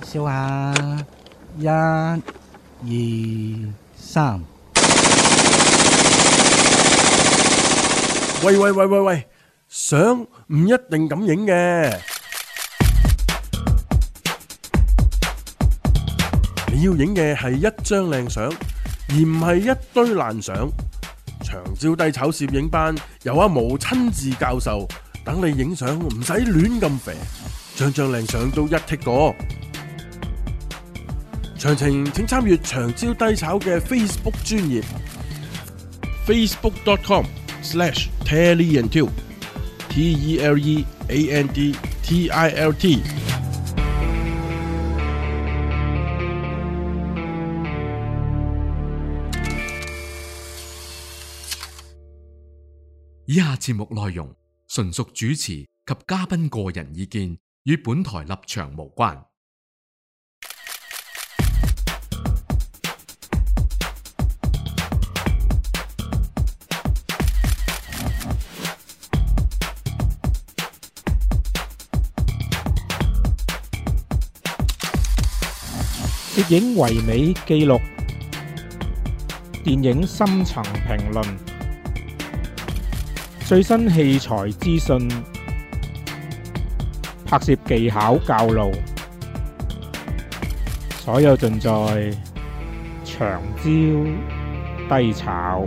笑下，一、二、三。 喂，相唔一定咁影嘅，你要影嘅係一張靚相，而唔係一堆爛相。長招低炒攝影班由阿毛親自教授，等你影相唔使亂咁肥，張靚相都一剔過。詳情請參閱長招低炒嘅 Facebook 專頁 facebook.com/TeleAndTilt TELEANDTILT。 以下節目內容純屬主持及嘉賓個人意見，與本台立場無關。 攝影唯美記錄，電影深層評論，最新器材資訊，拍攝技巧教路，所有盡在長招低炒。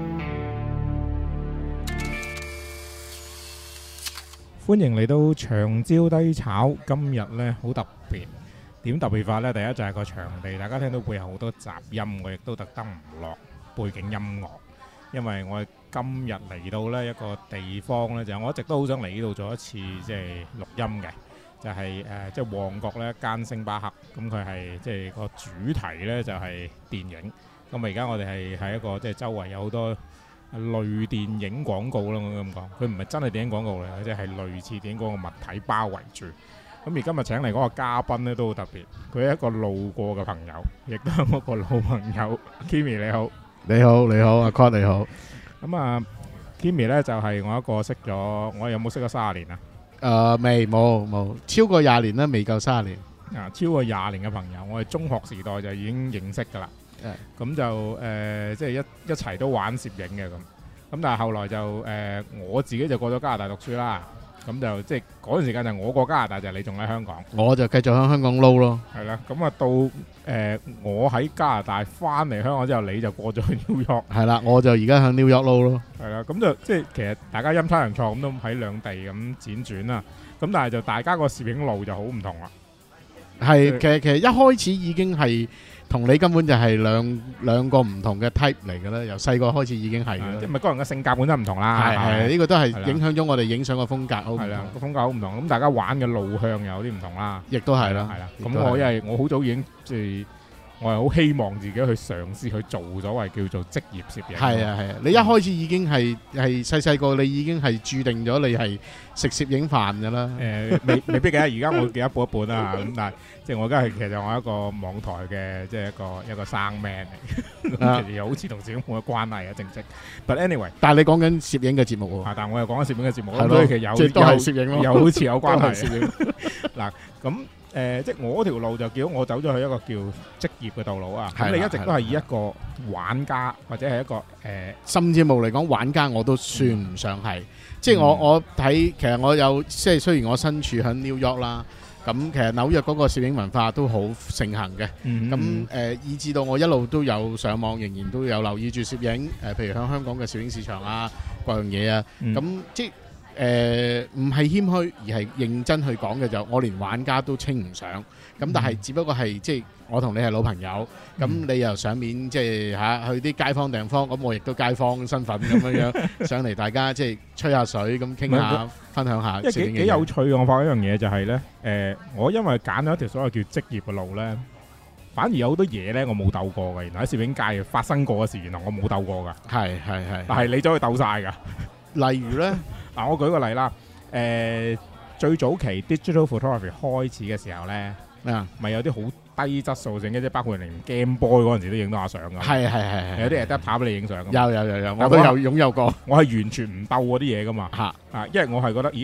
歡迎嚟到長招低炒。今日呢好特別，點特別法呢？第一就係個場地，大家聽到背後好多雜音，我亦都特登唔落背景音樂，因為我今日嚟到呢一個地方呢，就係我一直都好想嚟呢度做一次即係錄音嘅，就係即係旺角呢一間星巴克，咁佢係即係個主題呢就係電影，咁而家我哋係喺一個即係周圍有好多類電影廣告啦，我咁講，佢唔係真係電影廣告嚟嘅，即係類似電影廣告物體包圍住。咁而今日請嚟嗰個嘉賓呢都好特別，佢係一個路過嘅朋友，亦都係我個老朋友 Kimi。 你好。 你好，阿 Con 你好。 咁啊 Kimi 呢就係我一個識咗，我有冇識咗30年啊？ 未冇超過20年啦，未夠30年。 超過20年嘅朋友，我哋中學時代就已經認識噶啦。咁就即係一齊都玩攝影嘅咁。咁但係後來就我自己就過咗加拿大讀書啦。咁就即係嗰段時間就我過加拿大，就你仲喺香港， 我就繼續喺香港撈咯。 係啦，咁啊到我喺加拿大翻嚟香港之後，你就過咗去紐約。 係啦，我就而家喺紐約撈咯。 係啦，咁就即係其實大家陰差陽錯咁都喺兩地咁輾轉啦。咁但係就大家個攝影路就好唔同啦。 係其實一開始已經係同你根本就係兩個唔同嘅 type 嚟嘅啦。由細個開始已經係啦， 即係咪個人嘅性格本身唔同啦。 係呢個都係影響咗我哋影相嘅風格好唔同。 係啦，個風格好唔同，咁大家玩嘅路向又有啲唔同啦。 亦都係啦， 係啦。咁我因為我好早已經即係我係好希望自己去嘗試去做所謂叫做職業攝影。 係啊，你一開始已經係細個，你已經係註定咗你係食攝影飯㗎啦。 未必嘅，而家我嘅一半一半啦。咁但係即係我而家係其實我係一個網台嘅即係一個生 man 嚟，咁其實又好似同攝影冇乜關係嘅正職。But anyway， 但係你講緊攝影嘅節目喎。 但我又講緊攝影嘅節目， 所以其實都係攝影咯， 又好似有關係。嗱咁。即係我條路就叫我走咗去一個叫職業嘅道路啊！咁你一直都係以一個玩家或者係一個甚至乎嚟講玩家我都算唔上係。即係我睇其實我有即係雖然我身處喺紐約啦，咁其實紐約嗰個攝影文化都好盛行嘅。咁以至到我一路都有上網，仍然都有留意住攝影。譬如喺香港嘅攝影市場啊，各樣嘢啊，咁即係。唔係謙虛，而係認真去講嘅就，我連玩家都稱唔上。咁但係只不過係即係我同你係老朋友，咁你又上面即係去啲街坊地方，咁我亦都街坊身份咁樣上嚟，大家即係吹下水咁傾下，分享下。 幾有趣嘅，我發覺一樣嘢就係呢，我因為揀咗一條所謂叫職業嘅路呢，反而有好多嘢呢我冇鬥過嘅。原來喺攝影界發生過嘅事，原來我冇鬥過㗎。係，但係你走去鬥晒㗎。例如呢。嗱，我舉個例啦，最早期 digital photography 開始嘅時候咧，咪有啲好低質素性嘅，即係包括連 Game Boy 嗰陣時都影到下相㗎。係，有啲 adapter 俾你影相。有，我都有擁有過。我係完全唔鬥嗰啲嘢㗎嘛。因為我係覺得，個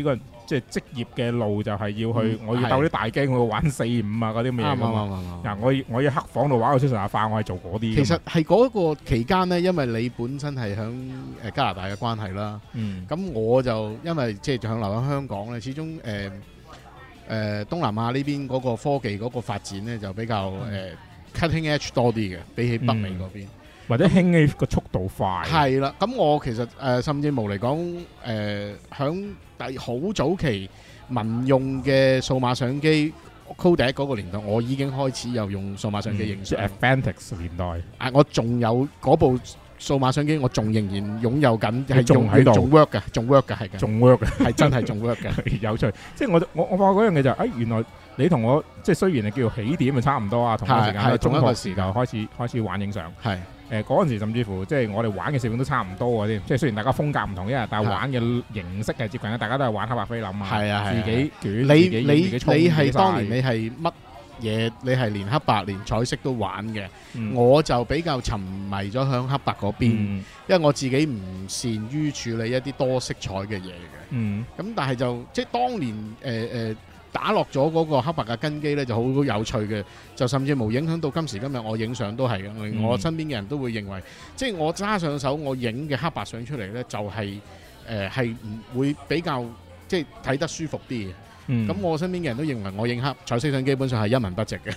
即係職業嘅路就係要去，我要鬥啲大機，我要玩4、5啊嗰啲咩嘢㗎嘛。嗱，我要黑房度玩到出神入化，我係做嗰啲。 其實係嗰個期間呢，因為你本身係響加拿大嘅關係啦，咁我就因為即係想留喺香港咧，始終東南亞呢邊嗰個科技嗰個發展咧就比較cutting edge 多啲嘅，比起北美嗰邊。 或者興起個速度快。 係啦，咁我其實甚至無嚟講，響好早期民用嘅數碼相機 Kodak 嗰個年代，我已經開始有用數碼相機影相。 Advantix 年代， 我仲有嗰部數碼相機，我仲仍然擁有緊，係仲喺度， 仲 work 嘅，仲 work 嘅，係嘅， 仲 work 嘅， 係真係仲 work 嘅。 有趣，即係我發覺嗰樣嘢就係，原來你同我即係雖然係叫起點係差唔多啊，同一時間中學時就開始玩影相。係嗰陣時甚至乎即係我哋玩嘅攝影都差唔多嘅添，即係雖然大家風格唔同啫，但係玩嘅形式係接近嘅，大家都係玩黑白菲林啊， 係啊， 自己捲， 你係當年你係乜嘢？你係連黑白連彩色都玩嘅，我就比較沉迷咗響黑白嗰邊，因為我自己唔善於處理一啲多色彩嘅嘢嘅。咁但係就即係當年打落咗嗰個黑白嘅根基咧，就好有趣嘅，就甚至無影響到今時今日我影相都係嘅。我身邊嘅人都會認為，即係我揸上手我影嘅黑白相出嚟咧，就係係唔會比較即係睇得舒服啲嘅。咁我身邊嘅人都認為我影彩色相基本上係一文不值嘅。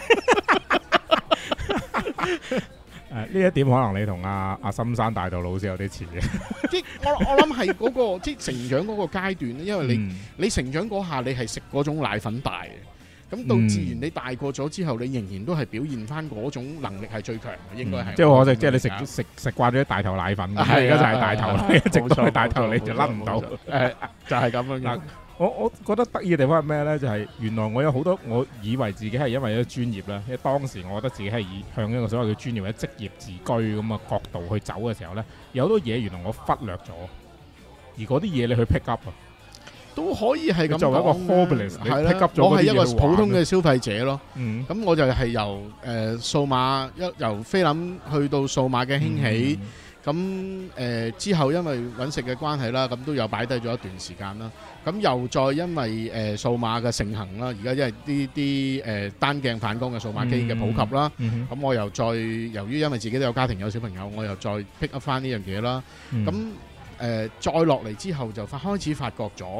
呢一點可能你同阿深山大道老師有啲似嘅。 即係我諗係嗰個即係成長嗰個階段，因為你成長嗰下你係食嗰種奶粉大嘅，咁到自然你大個咗之後，你仍然都係表現翻嗰種能力係最強嘅，應該係。即係可惜，即係你食慣咗啲大頭奶粉，而家就係大頭，一直都係大頭，你就甩唔到。 就係咁樣樣。 我覺得得意嘅地方係咩呢？就係原來我有好多，我以為自己係因為一個專業啦，因為當時我覺得自己係以向一個所謂嘅專業或者職業自居咁嘅角度去走嘅時候呢，有好多嘢原來我忽略咗，而嗰啲嘢你去 pick up 啊， 都可以係咁講。 作為一個 hobbyist，你 pick up 咗嗰啲嘢，我係一個普通嘅消費者咯。咁我就係由數碼由菲林去到數碼嘅興起。咁之後因為揾食嘅關係啦，咁都有擺低咗一段時間啦。咁又再因為數碼嘅盛行啦，而家因為啲單鏡反光嘅數碼機嘅普及啦，咁我又再由於因為自己都有家庭有小朋友，我又再 pick up 翻呢樣嘢啦。咁再落嚟之後就開始發覺咗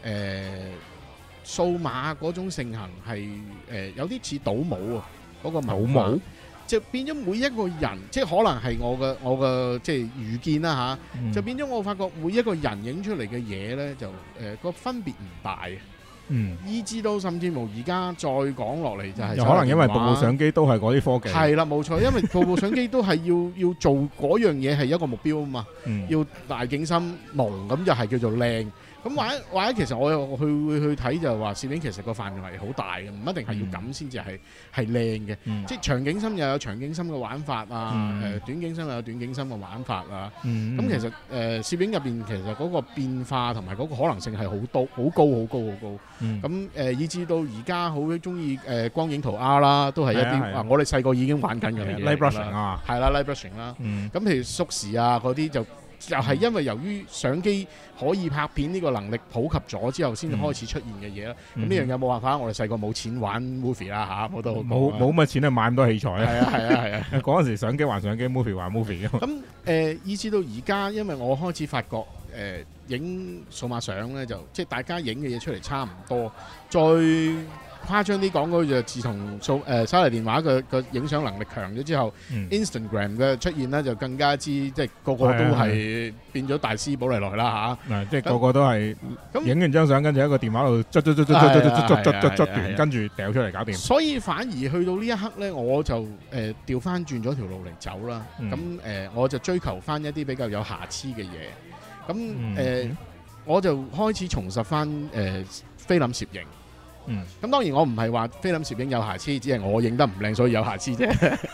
數碼嗰種盛行係有啲似賭舞啊，嗰個文化。就變咗每一個人，即係可能係我嘅即係預見啦嚇，就變咗我發覺每一個人影出嚟嘅嘢咧，就個分別唔大，以至到甚至乎而家再講落嚟就係可能因為部部相機都係嗰啲科技， 係啦冇錯，因為部部相機都係要做嗰樣嘢係一個目標啊嘛，要大景深濃咁就係叫做靚。咁或者其實我又會去睇就係話攝影其實個範圍好大嘅，唔一定係要咁先至係靚嘅，即係長景深又有長景深嘅玩法啊，短景深又有短景深嘅玩法啊。咁其實攝影入邊其實嗰個變化同埋嗰個可能性係好高好高。咁以至到而家好中意光影圖 R 啦，都係一啲我哋細個已經玩緊嘅嘢。 Light brushing 啊， 係啦 Light brushing 啦。咁譬如縮時啊嗰啲就係因為由於相機可以拍片呢個能力普及咗之後，先至開始出現嘅嘢啦。咁呢樣有冇辦法？我哋細個冇錢玩 movie 啦嚇，我都冇乜錢去買咁多器材啊。 係啊！ 嗰陣時相機還相機 ，movie 還 movie 咁以至到而家，因為我開始發覺影數碼相咧，就即係大家影嘅嘢出嚟差唔多，再誇張啲講嗰就自從手提電話嘅影相能力強咗之後，Instagram 嘅出現咧就更加之即係個個都係變咗大師寶嚟來啦嚇。 即係個個都係影完張相，跟住喺個電話度捽完，跟住掉出嚟搞掂。 所以反而去到呢一刻咧，我就調翻轉咗條路嚟走啦。咁我就追求翻一啲比較有瑕疵嘅嘢。咁我就開始重拾翻菲林攝影。咁當然我唔係話菲林攝影有瑕疵，只係我影得唔靚所以有瑕疵啫。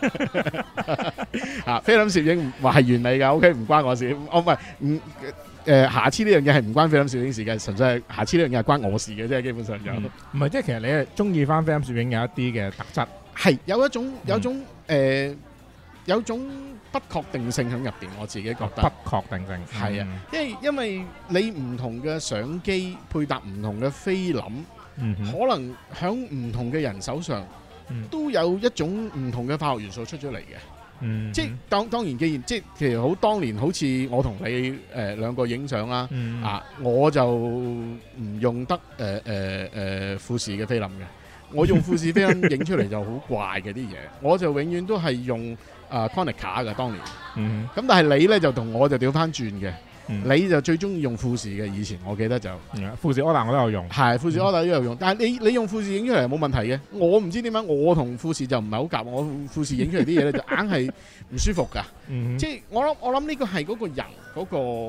菲林攝影話係完美㗎，OK 唔關我事。唔係瑕疵呢樣嘢係唔關菲林攝影事嘅，純粹係瑕疵呢樣嘢係關我事嘅啫。基本上就唔係，即係其實你係中意翻菲林攝影有一啲嘅特質， 係有一種有種不確定性喺入邊，我自己覺得不確定性係啊，因為你唔同嘅相機配搭唔同嘅菲林，可能喺唔同嘅人手上都有一種唔同嘅化學元素出咗嚟嘅。即係當然，既然即係其實好當年好似我同你兩個影相啦，我就唔用得富士嘅菲林嘅，我用富士菲林影出嚟就好怪嘅啲嘢，我就永遠都係用Konica 嘅當年。咁但係你咧就同我就調翻轉嘅。你就最中意用富士嘅，以前我記得就富士柯達我都有用， 係富士柯達都有用，但係你用富士影出嚟冇問題嘅，我唔知點解我同富士就唔係好夾，我富士影出嚟啲嘢咧就硬係唔舒服㗎。即係我諗呢個係嗰個人嗰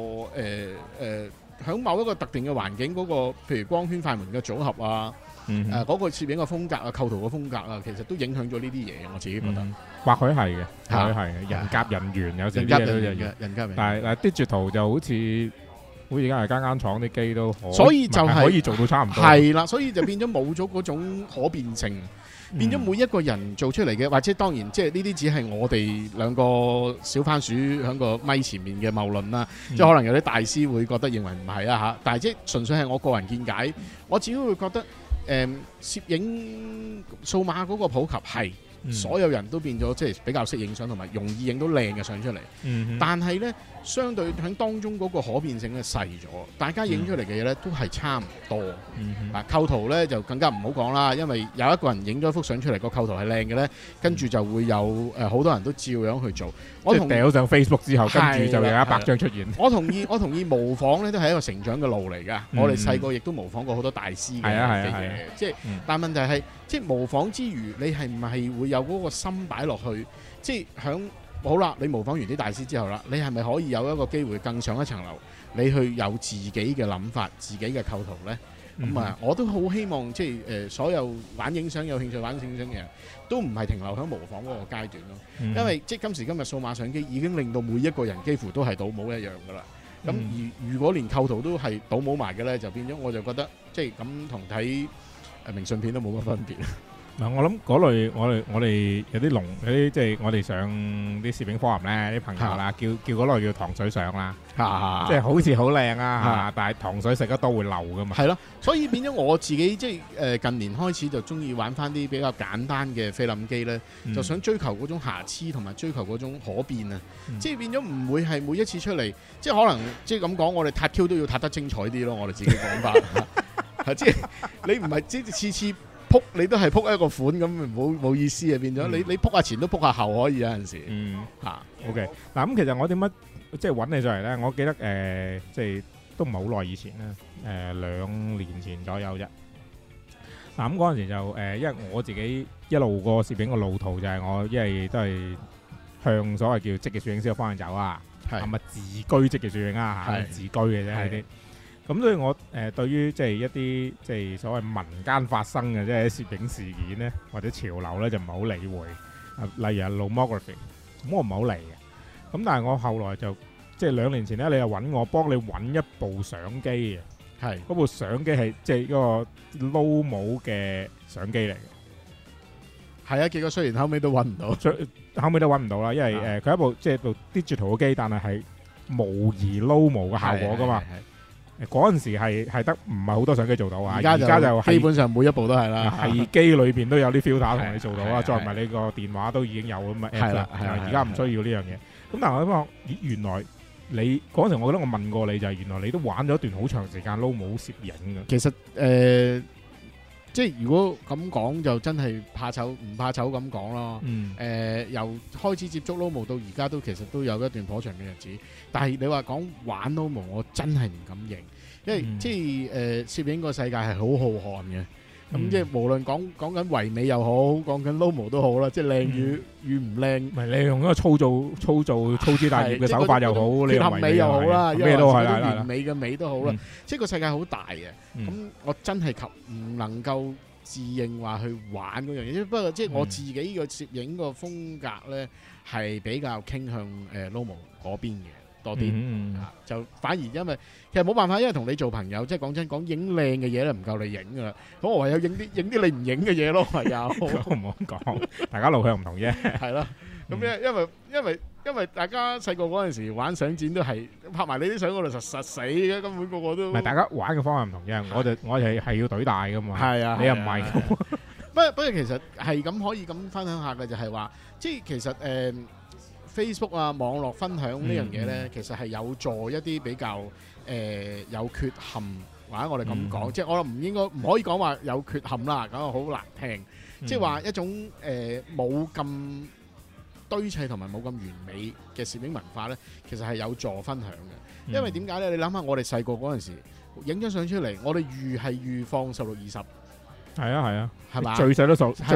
個響某一個特定嘅環境嗰個，譬如光圈快門嘅組合啊，嗰個攝影嘅風格啊、構圖嘅風格啊，其實都影響咗呢啲嘢，我自己覺得。 或許係嘅，或許係嘅，人夾人緣，有時啲嘢都一樣。 人夾人， 但係digital就好似而家係間廠啲機都可， 所以就係可以做到差唔多。 係啦，所以就變咗冇咗嗰種可變性，變咗每一個人做出嚟嘅，或者當然即係呢啲只係我哋兩個小番薯喺個咪前面嘅謬論啦。即係可能有啲大師會覺得認為唔係啊嚇，但係即係純粹係我個人見解，我只會覺得攝影數碼嗰個普及係。所有人都變咗即係比較識影相，同埋容易影到靚嘅相出嚟。但係呢，相對喺當中嗰個可變性咧細咗，大家影出嚟嘅嘢呢都係差唔多。構圖呢就更加唔好講啦，因為有一個人影咗幅相出嚟，個構圖係靚嘅呢，跟住就會有好多人都照樣去做。 我同掉上 Facebook 之後，跟住就有100張出現。 我同意模仿呢都係一個成長嘅路嚟㗎。我哋細個亦都模仿過好多大師嘅嘢，即係但問題係。即係模仿之餘，你係唔係會有嗰個心擺落去？即係響好啦，你模仿完啲大師之後啦，你係咪可以有一個機會更上一層樓？你去有自己嘅諗法、自己嘅構圖呢？咁我都好希望即係所有玩影相有興趣玩影相嘅人都唔係停留喺模仿嗰個階段咯。因為即係今時今日數碼相機已經令到每一個人幾乎都係倒模一樣噶啦。咁而如果連構圖都係倒模埋嘅呢，就變咗我就覺得即係咁同睇明信片都冇乜分別。 嗱，我諗嗰類我哋有啲即係我哋上啲攝影 forum 咧，啲朋友啦，叫嗰類叫糖水相啦，即係好似好靚啊，但係糖水食得多會漏噶嘛。係咯， 所以變咗我自己即係近年開始就中意玩翻啲比較簡單嘅菲林機咧，就想追求嗰種瑕疵同埋追求嗰種可變啊，即係變咗唔會係每一次出嚟，即係可能即係咁講，我哋撻 Q 都要撻得精彩啲咯，我哋自己講法。即係你唔係即係次次撲你都係撲一個款咁，冇意思啊！變咗你撲下前都撲下後可以有陣時。 OK 嗱，咁其實我點解即係揾你上嚟咧？我記得即係都唔係好耐以前啦，2年前左右啫。嗱咁嗰陣時就因為我自己一路個攝影個路途就係我一係都係向所謂叫職業攝影師嘅方向走啊，係咪自居職業攝影啊？係自居嘅啫，係啲。咁所以我對於即係一啲即係所謂民間發生嘅即係攝影事件咧，或者潮流咧就唔係好理會。例如係 lomography， 咁我唔係好理嘅。咁但係我後來就即係2年前咧，你又揾我幫你揾一部相機嘅，係嗰部相機係即係嗰個 Lomo 嘅相機嚟嘅。 係啊，結果雖然後尾都揾唔到， 後尾都揾唔到啦，因為佢係一部即係部 digital 嘅機，但係模擬 Lomo 嘅效果噶嘛。嗰陣時係得唔係好多相機做到啊？而家就基本上每一部都係啦， 係機裏邊都有啲 filter 同你做到啊，再唔係你個電話都已經有咁嘅 app 啦。而家唔需要呢樣嘢。咁但係我諗，咦，原來你嗰陣時，我覺得我問過你就係原來你都玩咗一段好長時間 Lomo 攝影嘅。 其實即係如果咁講就真係怕醜唔怕醜咁講咯。由開始接觸 Lomo 到而家都其實都有一段頗長嘅日子。但係你話講玩 Lomo， 我真係唔敢認，因為即係攝影個世界係好浩瀚嘅。咁即係無論講緊唯美又好，講緊 Lomo 都好啦，即係靚與唔靚。唔係你用一個粗枝大葉嘅手法又好，你用美又好啦，咩都係啦，完美嘅美都好啦。即係個世界好大嘅。咁我真係唔能夠自認話去玩嗰樣嘢。不過即係我自己個攝影個風格咧，係比較傾向Lomo 嗰邊嘅多啲。就反而因為其實冇辦法，因為同你做朋友，即係講真講影靚嘅嘢咧，唔夠你影噶啦。咁我唯有影啲你唔影嘅嘢咯，係啊， 唔好講，大家路向唔同啫。 係咯， 咁因為大家細個嗰陣時玩相展都係拍埋你啲相嗰度實死嘅，根本個個都。 唔係大家玩嘅方向唔同啫，我係要懟大噶嘛。 係啊， 你又唔係咁。 不過其實係咁可以咁分享下嘅，就係話，即係其實Facebook 啊網絡分享呢樣嘢咧，其實係有助一啲比較有缺陷，或者我哋咁講，即係我唔可以講話有缺陷啦，咁啊好難聽。即係話一種冇咁堆砌同埋冇咁完美嘅攝影文化咧，其實係有助分享嘅。因為點解咧？你諗下，我哋細個嗰陣時影張相出嚟，我哋預放16:20。係啊， 係嘛？ 最細都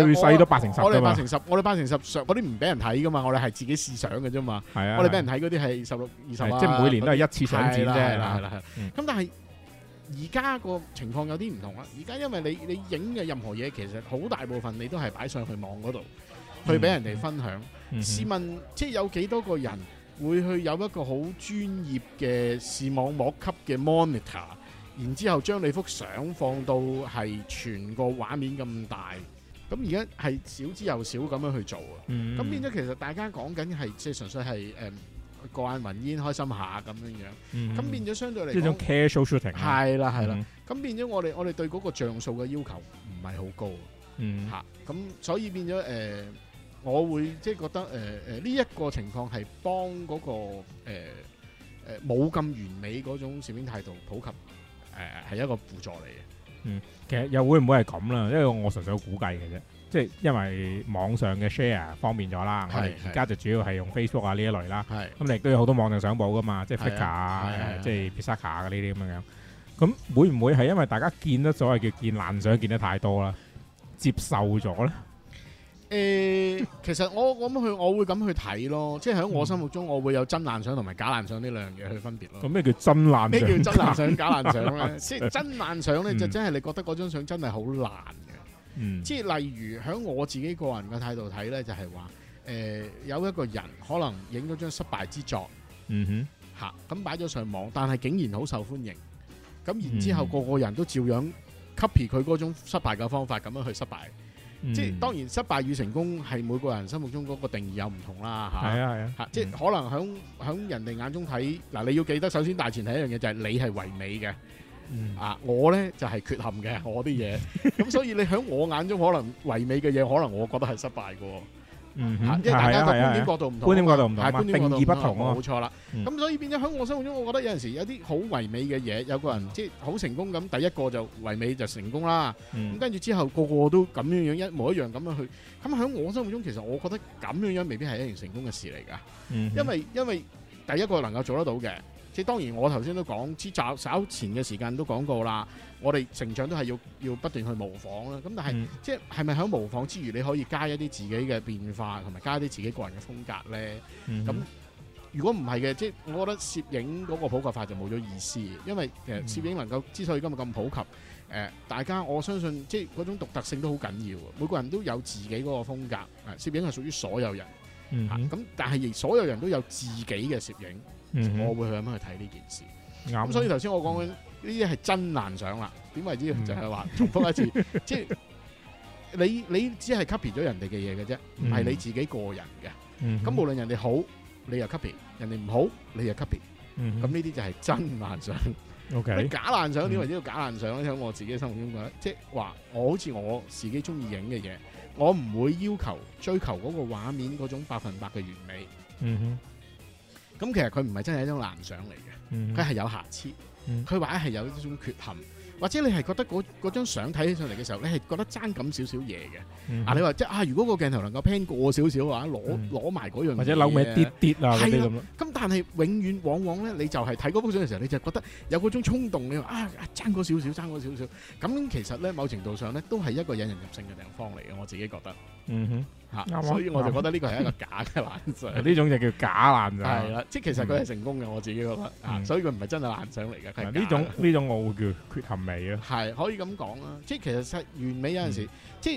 8:10。 我哋8:10，我哋8:10上嗰啲唔俾人睇噶嘛，我哋係自己試相嘅啫嘛。 係啊， 我哋俾人睇嗰啲係16:20啊。 即係每年都係一次相展啫。 係啦。咁但係而家個情況有啲唔同啦。而家因為你影嘅任何嘢，其實好大部分你都係擺上去網嗰度，去俾人哋分享。試問，即係有幾多個人會去有一個好專業嘅視網膜級嘅 monitor？然之後將你幅相放到係全個畫面咁大，咁而家係少之又少咁樣去做啊。咁變咗其實大家講緊係即係純粹係過眼雲煙開心下咁樣。咁變咗相對嚟講， 呢種 casual shooting 係啦。咁變咗我哋對嗰個像素嘅要求唔係好高。咁所以變咗我會即係覺得呢一個情況係幫嗰個冇咁完美嗰種攝影態度普及。係一個輔助嚟嘅。 其實又會唔會係咁啦？因為我純粹估計嘅啫，即係因為網上嘅 share 方便咗啦。我哋而家就主要係用 Facebook 啊呢一類啦。咁你亦都有好多網上相簿噶嘛，即係 Flickr 啊，即係 Pixar 啊呢啲咁樣。咁會唔會係因為大家見得所謂叫見爛相見得太多啦，接受咗咧？ 其實我會咁去睇咯，即係喺我心目中，我會有真爛相同埋假爛相呢兩樣嘢去分別咯。 咁咩叫真爛相？ 咩叫真爛相、假爛相咧？即係真爛相咧，就真係你覺得嗰張相真係好爛嘅。即係例如喺我自己個人嘅態度睇咧，就係話有一個人可能影咗張失敗之作，咁擺咗上網，但係竟然好受歡迎。咁然之後個個人都照樣 copy 佢嗰種失敗嘅方法，咁樣去失敗。即係當然失敗與成功係每個人心目中嗰個定義有唔同啦。即係可能響人哋眼中睇嗱，你要記得首先大前提一樣嘢就係你係唯美嘅。我呢就係缺陷嘅，我啲嘢。咁所以你響我眼中可能唯美嘅嘢，可能我覺得係失敗嘅。因為大家個觀點角度唔同， 定義不同啊， 冇錯啦。咁所以變咗喺我心目中，我覺得有陣時有啲好唯美嘅嘢，有個人即係好成功咁，第一個就唯美就成功啦。咁跟住之後個個都咁樣一模一樣咁樣去。咁喺我心目中，其實我覺得咁樣未必係一件成功嘅事嚟㗎。因為第一個能夠做得到嘅。即係當然，我頭先都講，稍前嘅時間都講過啦。我哋成長都係要不斷去模仿啦。咁但係即係咪喺模仿之餘，你可以加一啲自己嘅變化，同埋加一啲自己個人嘅風格咧？咁如果唔係嘅，即係我覺得攝影嗰個普及化就冇咗意思。因為其實攝影能夠之所以今日咁普及，大家我相信即係嗰種獨特性都好緊要。每個人都有自己嗰個風格。攝影係屬於所有人。咁但係亦所有人都有自己嘅攝影。我會去咁樣去睇呢件事。咁所以頭先我講緊呢啲係真爛相啦。點為之就係話重複一次，即係你只係 copy 咗人哋嘅嘢嘅啫，唔係你自己個人嘅。咁無論人哋好，你又 copy；人哋唔好，你又 copy。咁呢啲就係真爛相。 OK， 假爛相點為之叫假爛相咧？喺我自己心目中覺得，即係話我好似我自己中意影嘅嘢，我唔會要求追求嗰個畫面嗰種100%嘅完美。咁其實佢唔係真係一張爛相嚟嘅，佢係有瑕疵，佢或者係有一種缺陷，或者你係覺得嗰張相睇起上嚟嘅時候，你係覺得爭咁少少嘢嘅。你話即係如果個鏡頭能夠 pan 過少少啊，攞埋嗰樣嘢， 或者扭尾啲啊嗰啲咁咯。 咁但係永遠往往咧，你就係睇嗰幅相嘅時候，你就覺得有嗰種衝動，你話爭嗰少少，爭嗰少少。咁其實咧，某程度上咧，都係一個引人入勝嘅地方嚟嘅。我自己覺得。所以我就覺得呢個係一個假嘅爛相， 呢種就叫假爛相。 係啦，即係其實佢係成功嘅，我自己覺得。所以佢唔係真係爛相嚟嘅。 呢種我會叫缺陷美咯。 係可以咁講啦，即係其實完美有陣時，即係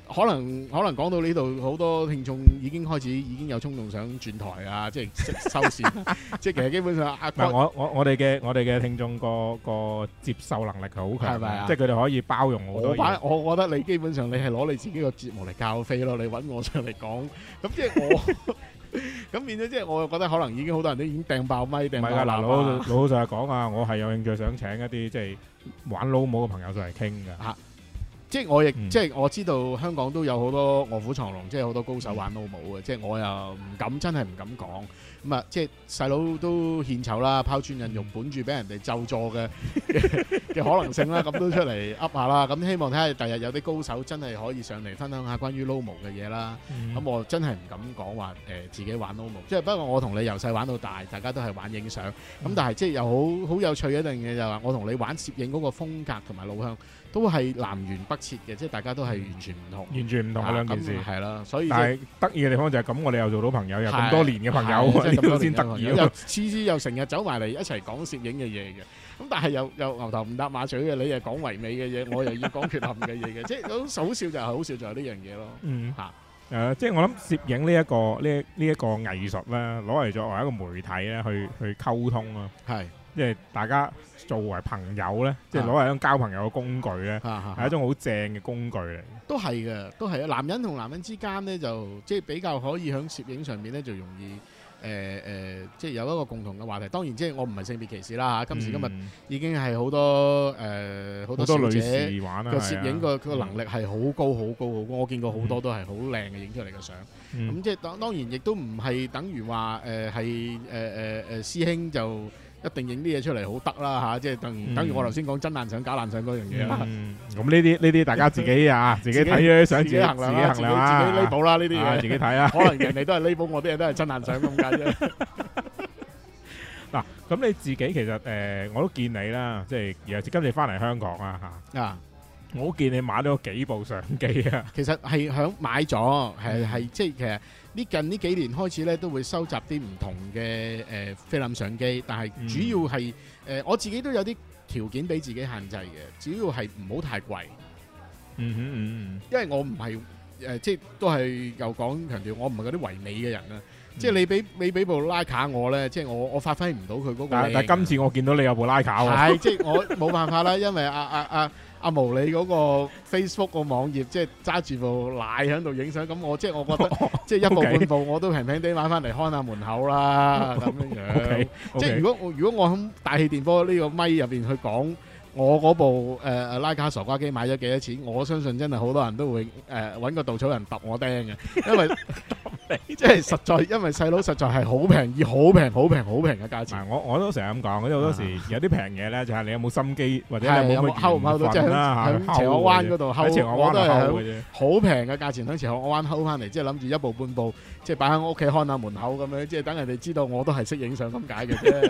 可能講到呢度，好多聽眾已經有衝動想轉台啊，即係收線。即係其實基本上， 我哋嘅聽眾個接受能力係好強， 係咪啊？ 即係佢哋可以包容好多嘢。 我覺得你基本上你係攞你自己個節目嚟教飛咯，你揾我上嚟講，咁即係我。咁變咗即係我覺得可能已經好多人都已經掟爆咪掟爆喇叭。 嗱，老實係講啊，我係有興趣想請一啲即係玩撈舞嘅朋友上嚟傾㗎。 即係我亦即係我知道香港都有好多臥虎藏龍，即係好多高手玩撈舞嘅。即係我又真係唔敢講。咁啊，即係細佬都獻醜啦，拋磚引玉，本住俾人哋咒詛嘅可能性啦，咁都出嚟噏下啦。咁希望睇下第日有啲高手真係可以上嚟分享下關於撈舞嘅嘢啦。咁我真係唔敢講話自己玩撈舞，即係不過我同你由細玩到大，大家都係玩影相。咁但係即係又好有趣一樣嘢就係話，我同你玩攝影嗰個風格同埋路向都係南轅北轍嘅，即係大家都係完全唔同， 完全唔同嘅兩件事。 係啦，所以但係得意嘅地方就係咁，我哋又做到朋友，又咁多年嘅朋友，呢個先得意。 又次次又成日走埋嚟一齊講攝影嘅嘢嘅，咁但係又牛頭唔搭馬嘴嘅，你又講唯美嘅嘢，我又要講缺陷嘅嘢嘅，即係好笑就係好笑就係呢樣嘢咯。 即係我諗攝影呢一個藝術咧，攞嚟作為一個媒體咧，去溝通啊，係即係大家作為朋友咧，即係攞嚟一種交朋友嘅工具咧，係一種好正嘅工具嚟。都係嘅，都係啊！男人同男人之間咧，就即係比較可以喺攝影上面咧，就容易。即係有一個共同嘅話題。當然，即係我唔係性別歧視啦嚇。今時今日已經係好多好多小姐個攝影個能力係好高好高好高。我見過好多都係好靚嘅影出嚟嘅相。咁即係當然亦都唔係等於話係師兄就一定影啲嘢出嚟好得啦嚇。即係等於我頭先講真爛相假爛相嗰樣嘢啦。 咁呢啲大家自己自己睇咗啲相，自己衡量啦，自己 label 啦呢啲嘢， 自己睇啊。 可能人哋都係 label，我啲嘢都係真爛相咁解啫。 嗱，咁你自己其實我都見你啦，即係尤其是今次翻嚟香港啊嚇。我都見你買咗幾部相機啊。其實係響買咗，係即係其實近呢幾年開始咧，都會收集啲唔同嘅菲林相機，但係主要係我自己都有啲條件俾自己限制嘅，主要係唔好太貴。因為我唔係即係都係又講強調，我唔係嗰啲唯美嘅人啦。即係你俾部徠卡我咧，即係我發揮唔到佢嗰個。但係今次我見到你有部徠卡喎。係，即係我冇辦法啦，因為阿毛你嗰個 Facebook 個網頁，即係揸住部奶喺度影相，咁我覺得即係一部半部我都平平地買翻嚟看下門口啦，咁樣樣。即係如果我喺大氣電波呢個咪入邊去講我嗰部徠卡傻瓜機買咗幾多錢，我相信真係好多人都會揾個稻草人揼我釘嘅，因為即係實在，因為細佬實在係好平，以好平嘅價錢。我都成日咁講，好多時有啲平嘢咧，就係你有冇心機，或者你有冇睺唔睺到，即係喺斜河灣嗰度睺，我都係好平嘅價錢喺斜河灣睺翻嚟，即係諗住一部半部，即係擺喺我屋企看下門口咁樣，即係等人哋知道我都係識影相咁解嘅啫。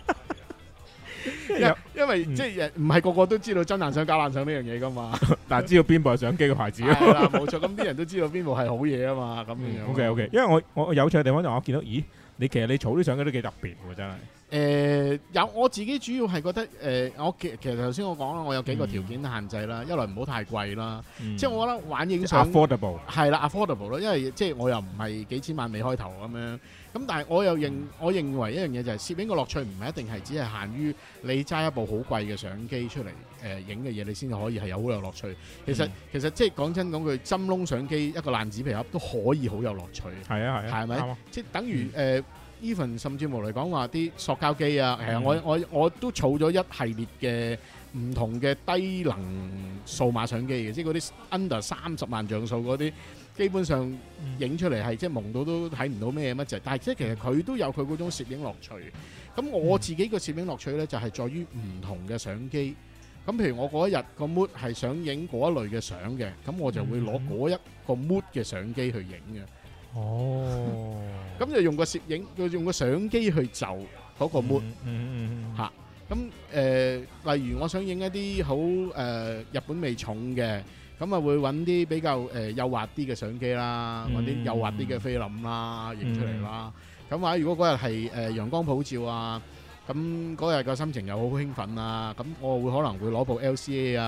因為即係唔係個個都知道真爛相假爛相呢樣嘢噶嘛，但係知道邊部係相機嘅牌子咯。係啦，冇錯，咁啲人都知道邊部係好嘢啊嘛，咁樣。OK，因為我有趣嘅地方就我見到，咦，其實你儲啲相機都幾特別喎，真係。有我自己主要係覺得我其實頭先我講啦，我有幾個條件限制啦，一來唔好太貴啦，即係我覺得玩影相 affordable 係啦 affordable 咯，因為即係我又唔係幾千萬未開頭咁樣，咁但係我認為一樣嘢就係攝影嘅樂趣唔係一定係只係限於你揸一部好貴嘅相機出嚟影嘅嘢，你先可以係有好有樂趣。其實即係講真講句，針窿相機一個爛紙皮盒都可以好有樂趣。係啊係啊，係咪？即係等於even 甚至乎嚟講話啲塑膠機啊，係啊，我都儲咗一系列嘅唔同嘅低能數碼相機嘅，即係嗰啲 under 30萬像素嗰啲，基本上影出嚟係即係蒙到都睇唔到咩乜滯，但係即係其實佢都有佢嗰種攝影樂趣。咁我自己個攝影樂趣咧就係在於唔同嘅相機。咁譬如我嗰一日個 mood 係想影嗰一類嘅相嘅，咁我就會攞嗰一個 mood 嘅相機去影嘅。哦，咁就用個攝影，用個相機去就嗰個 mood 嚇。咁例如我想影一啲好日本味重嘅，咁啊會揾啲比較幼滑啲嘅相機啦，揾啲幼滑啲嘅菲林啦，影出嚟啦。咁或者如果嗰日係陽光普照啊，咁嗰日個心情又好興奮啊，咁我會可能會攞部 LCA 啊。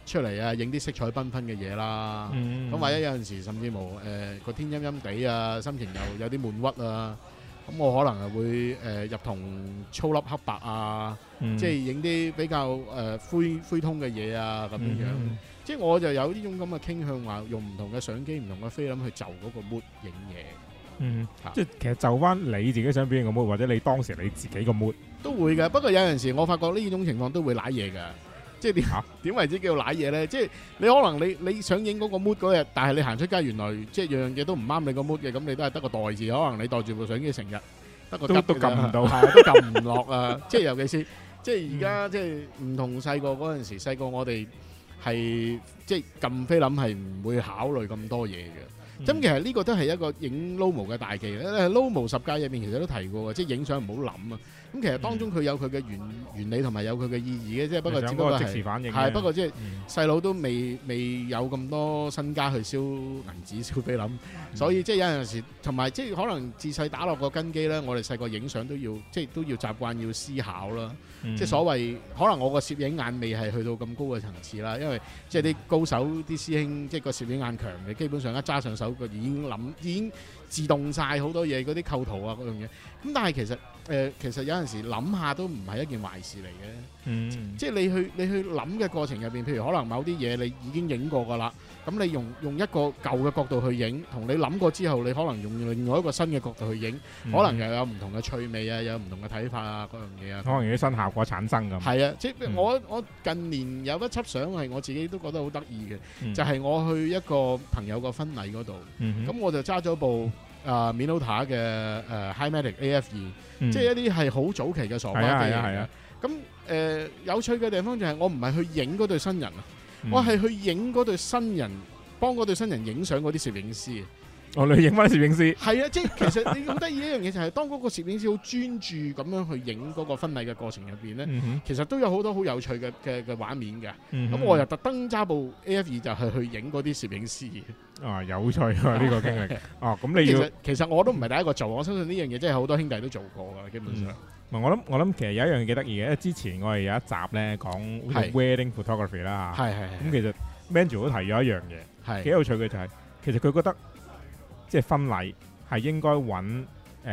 出嚟啊，影啲色彩繽紛嘅嘢啦。咁或者有陣時甚至乎個天陰陰地啊，心情又有啲悶鬱啊，咁我可能係會入同粗粒黑白啊，即係影啲比較灰通嘅嘢啊咁樣。即係我就有呢種咁嘅傾向，話用唔同嘅相機、唔同嘅菲林去就嗰個 mood 影嘢。 即係其實就翻你自己想表現個 mood，或者你當時你自己個 mood 都會嘅。不過有陣時我發覺呢種情況都會瀨嘢㗎。即係點為之叫瀨嘢咧？即係你可能你想影嗰個 mood 嗰日，但係你行出街原來即係樣樣嘢都唔啱你個 mood 嘅，咁你都係得個袋字。可能你袋住部相機成日得個都撳唔到， 都撳唔落啊！即係尤其是即係而家即係唔同細個嗰陣時，細個我哋係即係撳菲林係唔會考慮咁多嘢嘅。咁其實呢個都係一個影 Lomo 嘅大忌咧。Lomo 10戒入面其實都提過嘅，即係影相唔好諗啊。咁其實當中佢有佢嘅原理同埋有佢嘅意義嘅，即係不過只不過即時反應係不過即係細佬都未有咁多身家去燒銀紙燒菲林，所以即係有陣時同埋即係可能自細打落個根基咧，我哋細個影相都要即係都要習慣要思考啦。即係所謂可能我個攝影眼未係去到咁高嘅層次啦，因為即係啲高手啲師兄即係個攝影眼強嘅，基本上一揸上手佢已經自動晒好多嘢，嗰啲構圖啊嗰樣嘢。咁但係其實有陣時諗下都唔係一件壞事嚟嘅。即係你去諗嘅過程入邊，譬如可能某啲嘢你已經影過㗎啦，咁你用一個舊嘅角度去影，同你諗過之後，你可能用另外一個新嘅角度去影，可能又有唔同嘅趣味啊，有唔同嘅睇法啊嗰樣嘢啊， 可能有啲新效果產生咁。 係啊，即係我近年有一輯相係我自己都覺得好得意嘅，就係我去一個朋友個婚禮嗰度，咁我就揸咗部Minolta 嘅Highmatic AF2，即係一啲係好早期嘅傻瓜機嚟嘅。咁有趣嘅地方就係我唔係去影嗰對新人啊，我係去影嗰對新人，幫嗰對新人影相嗰啲攝影師。 你影翻啲攝影師係啊，即係其實你好得意一樣嘢就係，當嗰個攝影師好專注咁樣去影嗰個婚禮嘅過程入邊咧，其實都有好多好有趣嘅畫面嘅。咁我又特登揸部 AF2就係去影嗰啲攝影師。 有趣啊呢個經歷。咁你要其實我都唔係第一個做，我相信呢樣嘢真係好多兄弟都做過㗎，基本上。 我諗其實有一樣嘢幾得意嘅，因為之前我哋有一集咧講 wedding photography 啦嚇。咁其實 Manju 都提咗一樣嘢，幾有趣嘅就係其實佢覺得。即係婚禮係應該揾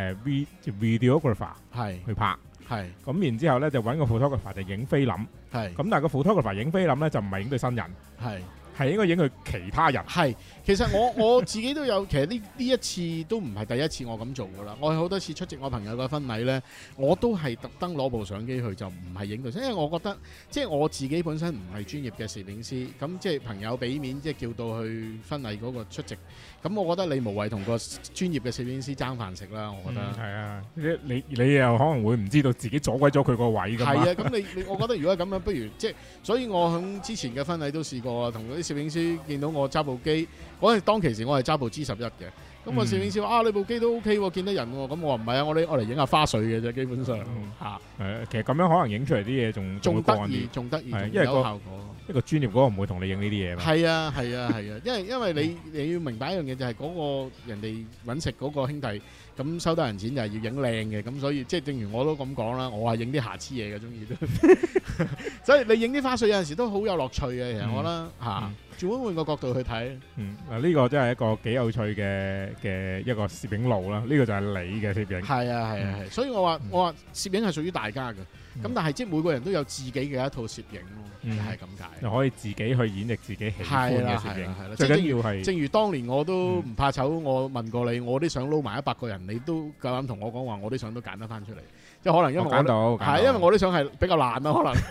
videographer 去拍，咁然之後咧就揾個 photographer 就影菲林，咁但係個 photographer 影菲林咧就唔係影對新人，係應該影佢其他人。其實我自己都有，其實呢一次都唔係第一次我咁做噶啦。我好多次出席我朋友嘅婚禮咧，我都係特登攞部相機去，就唔係影到，因為我覺得即係我自己本身唔係專業嘅攝影師，咁即係朋友俾面即係叫到去婚禮嗰個出席，咁我覺得你無謂同個專業嘅攝影師爭飯食啦。我覺得係啊，你又可能會唔知道自己阻鬼咗佢個位㗎嘛。 係啊，咁我覺得如果咁樣，不如即係，所以我喺之前嘅婚禮都試過啊，同嗰啲攝影師見到我揸部機。嗰陣當其時我係揸部 G11 嘅，咁個攝影師話你部機都 OK 喎，見得人喎，咁我話唔係啊，我嚟影下花絮嘅啫，基本上其實咁樣可能影出嚟啲嘢仲得意， 仲因為有效果。 一個專業嗰個唔會同你影呢啲嘢嘛。 係啊，因為你要明白一樣嘢就係嗰個人哋揾食嗰個兄弟，咁收得人錢就係要影靚嘅，咁所以即係正如我都咁講啦，我係影啲瑕疵嘢嘅，中意都。所以你影啲花絮有陣時都好有樂趣嘅，其實我覺得換個角度去睇， 呢個真係一個幾有趣嘅一個攝影路啦。呢個就係你嘅攝影。 係啊，所以我話攝影係屬於大家嘅，咁但係即係每個人都有自己嘅一套攝影咯，係咁解。 又可以自己去演繹自己喜歡嘅攝影，最緊要係。 正如當年我都唔怕醜，我問過你，我啲相撈埋100個人，你都夠膽同我講話，我啲相都揀得翻出嚟，即係可能因為因為我啲相係比較爛啦，可能。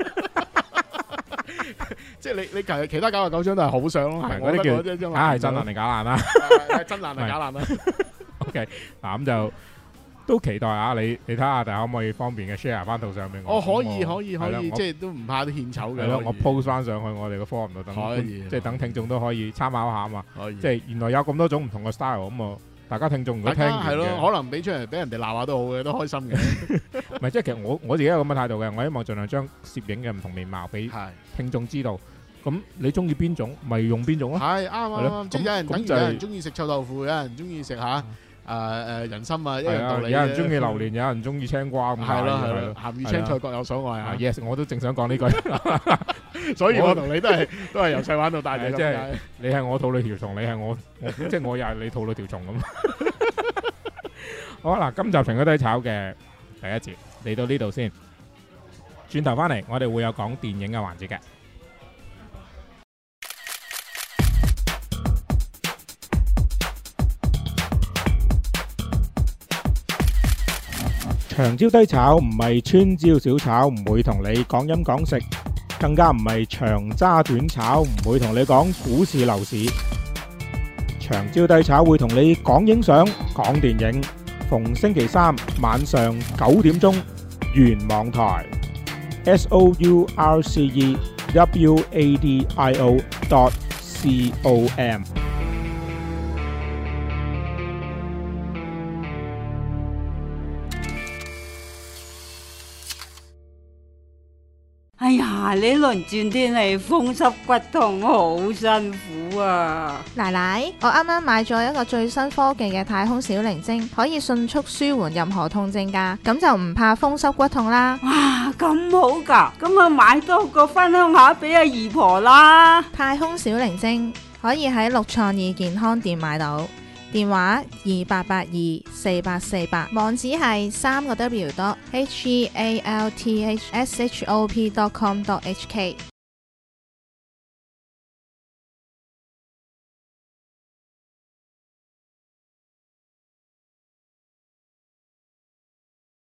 即係你其他99張都係好相咯， 嗰啲叫係真爛定假爛啦， 真爛定假爛啦。 OK， 嗱咁就都期待下你睇下，但係可唔可以方便嘅 share 翻套相俾我？ 可以，即係都唔怕啲獻醜嘅。係咯， 我 post 翻上去我哋個 forum 度，即係等聽眾都可以參考下啊嘛。即係原來有咁多種唔同嘅 style 咁啊！大家聽眾如果聽完嘅， 係咯，可能俾出嚟俾人哋鬧下都好嘅，都開心嘅。 唔係，即係其實我自己有咁嘅態度嘅，我希望盡量將攝影嘅唔同面貌俾聽眾知道。咁你中意邊種，咪用邊種咯。係啱。即係有人等於有人中意食臭豆腐，有人中意食人參啊，一係啊， 樣道理。 有人中意榴蓮，有人中意青瓜咁解。 係咯，鹹魚青菜各有所愛啊。 Yes， 我都正想講呢句， 所以我同你都係由細玩到大嘅， 即係你係我肚裏條蟲，你係我即係我又係你肚裏條蟲咁。好啦，今集長洲低炒嘅第一節嚟到呢度先，轉頭翻嚟我哋會有講電影嘅環節嘅。長招低炒唔係川椒小炒，唔會同你講飲講食，更加唔係長揸短炒，唔會同你講股市樓市。長招低炒會同你講影相、講電影，逢星期三晚上9點鐘，原網台 sourcewradio.com。 哎呀，呢輪轉天氣風濕骨痛，好辛苦啊！ 奶奶，我啱啱買咗一個最新科技嘅太空小靈精，可以迅速舒緩任何痛症㗎，咁就唔怕風濕骨痛啦。 哇，咁好㗎，咁啊買多個分享下俾阿姨婆啦。 太空小靈精可以喺六創意健康店買到。電話28824848，網址係3個W.healthshop.com.hk。